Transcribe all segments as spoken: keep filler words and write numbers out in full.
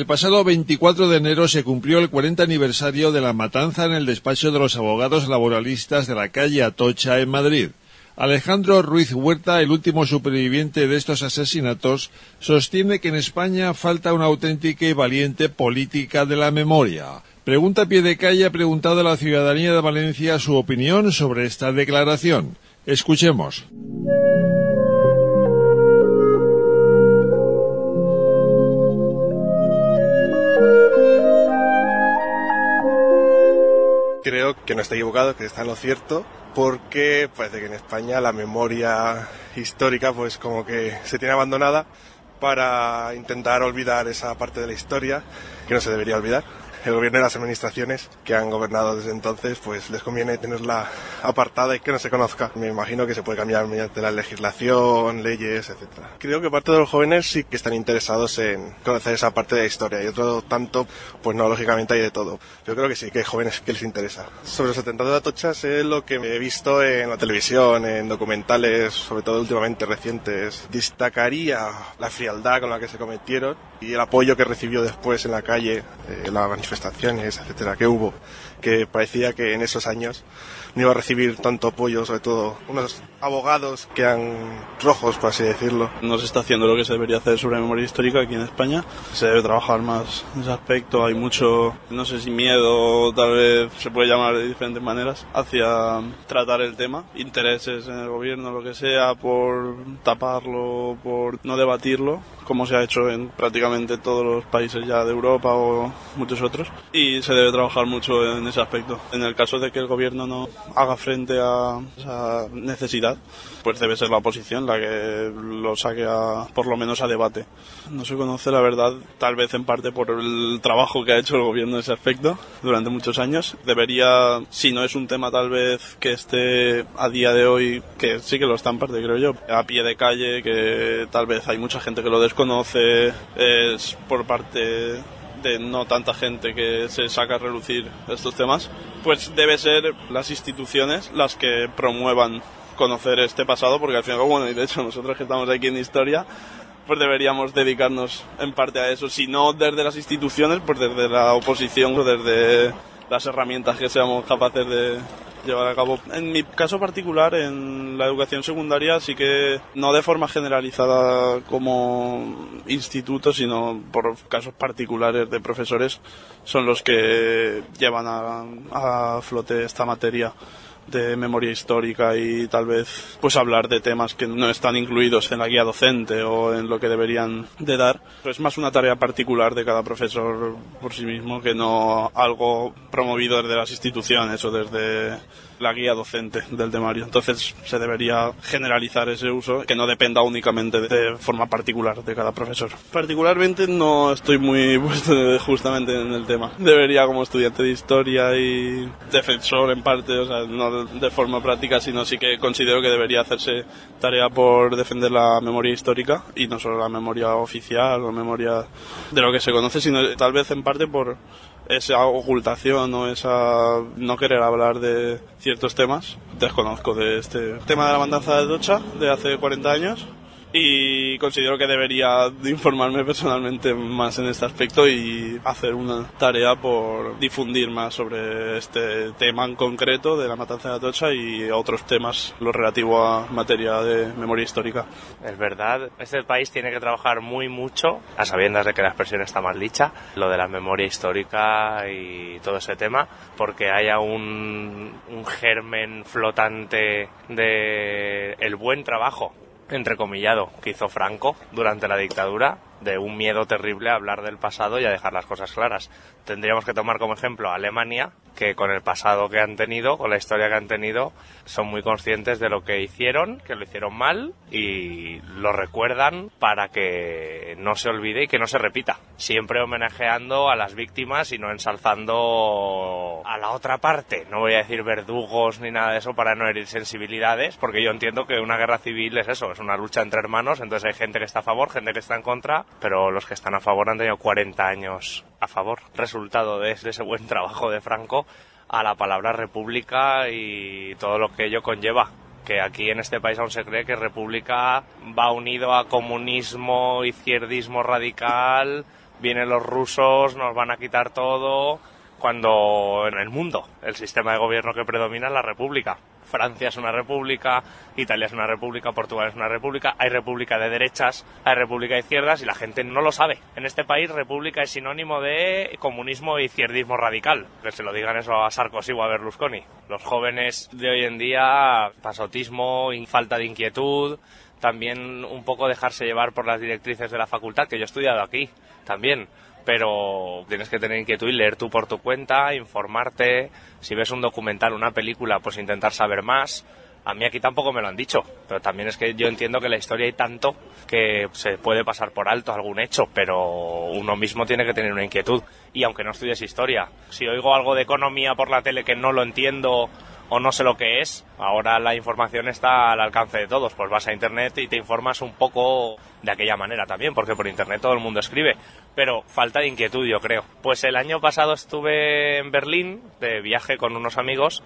pasado veinticuatro de enero se cumplió el cuarenta aniversario de la matanza en el despacho de los abogados laboralistas de la calle Atocha en Madrid. Alejandro Ruiz Huerta, el último superviviente de estos asesinatos, sostiene que en España falta una auténtica y valiente política de la memoria. Pregunta a pie de calle ha preguntado a la ciudadanía de Valencia su opinión sobre esta declaración. Escuchemos. Creo que no está equivocado, que está en lo cierto, porque parece que en España la memoria histórica pues como que se tiene abandonada para intentar olvidar esa parte de la historia que no se debería olvidar. El gobierno y las administraciones que han gobernado desde entonces, pues les conviene tenerla apartada y que no se conozca. Me imagino que se puede cambiar mediante la legislación, leyes, etcétera. Creo que parte de los jóvenes sí que están interesados en conocer esa parte de la historia y otro tanto, pues no, lógicamente hay de todo. Yo creo que sí, que hay jóvenes que les interesa. Sobre los atentados de Atocha sé lo que he visto en la televisión, en documentales, sobre todo últimamente recientes. Destacaría la frialdad con la que se cometieron y el apoyo que recibió después en la calle, eh, la manifestaciones, etcétera, que hubo, que parecía que en esos años no iba a recibir tanto apoyo, sobre todo unos abogados que han rojos, por así decirlo. No se está haciendo lo que se debería hacer sobre memoria histórica aquí en España. Se debe trabajar más en ese aspecto. Hay mucho, no sé si miedo, tal vez se puede llamar de diferentes maneras, hacia tratar el tema. Intereses en el gobierno, lo que sea, por taparlo, por no debatirlo, como se ha hecho en prácticamente todos los países ya de Europa o muchos otros. Y se debe trabajar mucho en ese aspecto. En el caso de que el gobierno no haga frente a esa necesidad, pues debe ser la oposición la que lo saque a, por lo menos a debate. No se conoce la verdad, tal vez en parte por el trabajo que ha hecho el gobierno en ese aspecto durante muchos años. Debería, si no es un tema tal vez que esté a día de hoy, que sí que lo está en parte creo yo, a pie de calle, que tal vez hay mucha gente que lo desconoce, es por parte de no tanta gente que se saca a relucir estos temas, pues debe ser las instituciones las que promuevan conocer este pasado, porque al final, bueno, y de hecho nosotros que estamos aquí en historia, pues deberíamos dedicarnos en parte a eso, si no desde las instituciones, pues desde la oposición o desde las herramientas que seamos capaces de llevar a cabo. En mi caso particular, en la educación secundaria, sí que no de forma generalizada como instituto, sino por casos particulares de profesores, son los que llevan a, a flote esta materia de memoria histórica y tal vez pues hablar de temas que no están incluidos en la guía docente o en lo que deberían de dar. Es más una tarea particular de cada profesor por sí mismo que no algo promovido desde las instituciones o desde la guía docente del temario. Entonces se debería generalizar ese uso, que no dependa únicamente de forma particular de cada profesor. Particularmente no estoy muy puesto justamente en el tema. Debería, como estudiante de historia y defensor en parte, o sea, no de forma práctica, sino sí que considero que debería hacerse tarea por defender la memoria histórica y no solo la memoria oficial o memoria de lo que se conoce, sino tal vez en parte por esa ocultación o esa no querer hablar de ciertos temas. Desconozco de este tema de la matanza de Atocha de hace cuarenta años y considero que debería de informarme personalmente más en este aspecto y hacer una tarea por difundir más sobre este tema en concreto de la matanza de Atocha y otros temas, lo relativo a materia de memoria histórica. Es verdad, este país tiene que trabajar muy mucho, a sabiendas de que la expresión está mal dicha, lo de la memoria histórica y todo ese tema, porque haya un, un germen flotante de el buen trabajo, entrecomillado, que hizo Franco durante la dictadura, de un miedo terrible a hablar del pasado y a dejar las cosas claras. Tendríamos que tomar como ejemplo a Alemania, que con el pasado que han tenido, con la historia que han tenido, son muy conscientes de lo que hicieron, que lo hicieron mal y lo recuerdan para que no se olvide y que no se repita. Siempre homenajeando a las víctimas y no ensalzando a la otra parte. No voy a decir verdugos ni nada de eso para no herir sensibilidades, porque yo entiendo que una guerra civil es eso, es una lucha entre hermanos, entonces hay gente que está a favor, gente que está en contra, pero los que están a favor han tenido cuarenta años a favor. Resultado de ese buen trabajo de Franco a la palabra república y todo lo que ello conlleva. Que aquí en este país aún se cree que república va unido a comunismo, izquierdismo radical vienen los rusos, nos van a quitar todo, cuando en el mundo el sistema de gobierno que predomina es la república. Francia es una república, Italia es una república, Portugal es una república, hay república de derechas, hay república de izquierdas y la gente no lo sabe. En este país república es sinónimo de comunismo y izquierdismo radical. Que se lo digan eso a Sarkozy o a Berlusconi. Los jóvenes de hoy en día, pasotismo, falta de inquietud, también un poco dejarse llevar por las directrices de la facultad, que yo he estudiado aquí también. Pero tienes que tener inquietud y leer tú por tu cuenta, informarte. Si ves un documental, una película, pues intentar saber más. A mí aquí tampoco me lo han dicho, pero también es que yo entiendo que en la historia hay tanto que se puede pasar por alto algún hecho, pero uno mismo tiene que tener una inquietud. Y aunque no estudies historia, si oigo algo de economía por la tele que no lo entiendo o no sé lo que es, ahora la información está al alcance de todos, pues vas a internet y te informas un poco de aquella manera también, porque por internet todo el mundo escribe, pero falta de inquietud, yo creo. Pues el año pasado estuve en Berlín de viaje con unos amigos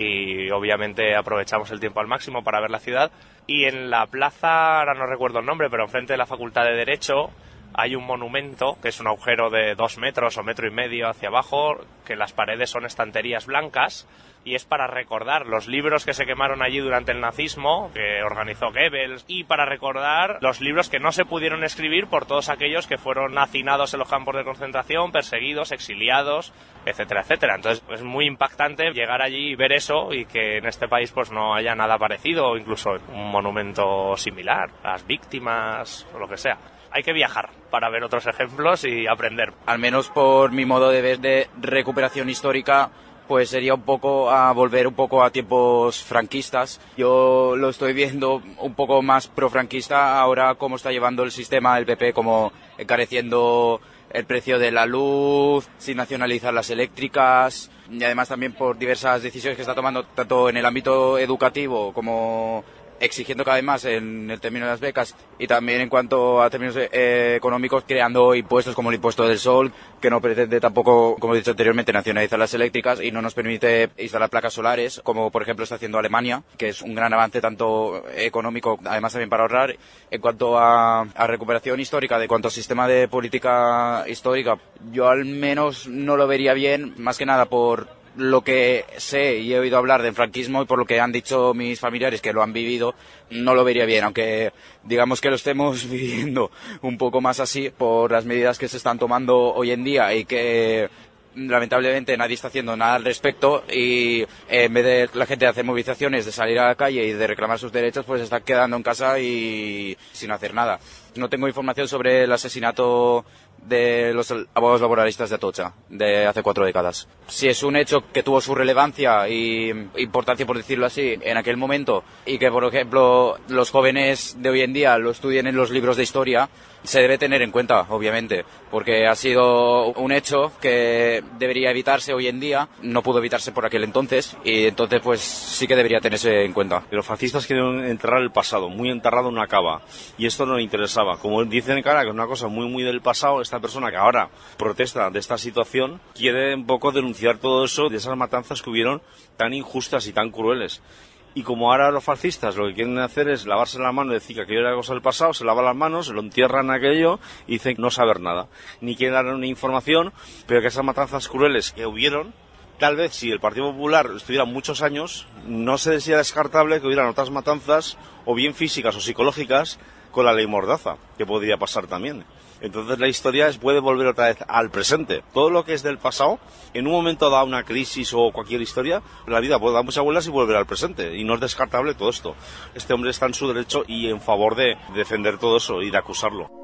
y obviamente aprovechamos el tiempo al máximo para ver la ciudad, y en la plaza, ahora no recuerdo el nombre, pero enfrente de la Facultad de Derecho hay un monumento que es un agujero de dos metros o metro y medio hacia abajo, que las paredes son estanterías blancas, y es para recordar los libros que se quemaron allí durante el nazismo, que organizó Goebbels, y para recordar los libros que no se pudieron escribir por todos aquellos que fueron hacinados en los campos de concentración, perseguidos, exiliados, etcétera, etcétera. Entonces es muy impactante llegar allí y ver eso, y que en este país pues no haya nada parecido, o incluso un monumento similar, las víctimas o lo que sea. Hay que viajar para ver otros ejemplos y aprender. Al menos por mi modo de ver de recuperación histórica, pues sería un poco a volver un poco a tiempos franquistas. Yo lo estoy viendo un poco más profranquista ahora, cómo está llevando el sistema el P P, como encareciendo el precio de la luz, sin nacionalizar las eléctricas, y además también por diversas decisiones que está tomando tanto en el ámbito educativo como exigiendo cada vez más en el término de las becas, y también en cuanto a términos eh, económicos, creando impuestos como el impuesto del sol, que no pretende tampoco, como he dicho anteriormente, nacionalizar las eléctricas y no nos permite instalar placas solares, como por ejemplo está haciendo Alemania, que es un gran avance tanto económico, además también para ahorrar. En cuanto a, a recuperación histórica, de cuanto a sistema de política histórica, yo al menos no lo vería bien, más que nada por lo que sé y he oído hablar del franquismo, y por lo que han dicho mis familiares que lo han vivido, no lo vería bien, aunque digamos que lo estemos viviendo un poco más así por las medidas que se están tomando hoy en día, y que lamentablemente nadie está haciendo nada al respecto, y eh, en vez de la gente hacer movilizaciones, de salir a la calle y de reclamar sus derechos, pues está quedando en casa y sin hacer nada. No tengo información sobre el asesinato de los abogados laboralistas de Atocha de hace cuatro décadas. Si es un hecho que tuvo su relevancia y importancia, por decirlo así, en aquel momento, y que, por ejemplo, los jóvenes de hoy en día lo estudien en los libros de historia, se debe tener en cuenta, obviamente, porque ha sido un hecho que debería evitarse hoy en día, no pudo evitarse por aquel entonces, y entonces pues sí que debería tenerse en cuenta. Los fascistas quieren enterrar el pasado, muy enterrado en una cava, y esto no le interesaba. Como dicen, cara, que es una cosa muy muy del pasado, esta persona que ahora protesta de esta situación quiere un poco denunciar todo eso, de esas matanzas que hubieron tan injustas y tan crueles. Y como ahora los fascistas lo que quieren hacer es lavarse la mano y decir que aquello era cosa del pasado, se lavan las manos, se lo entierran aquello y dicen no saber nada. Ni quieren dar una información, pero que esas matanzas crueles que hubieron, tal vez si el Partido Popular estuviera muchos años, no se sería descartable que hubieran otras matanzas, o bien físicas o psicológicas, con la ley Mordaza, que podría pasar también. Entonces la historia es, puede volver otra vez al presente. Todo lo que es del pasado, en un momento da una crisis o cualquier historia, la vida puede dar muchas vueltas y volver al presente. Y no es descartable todo esto. Este hombre está en su derecho y en favor de defender todo eso y de acusarlo.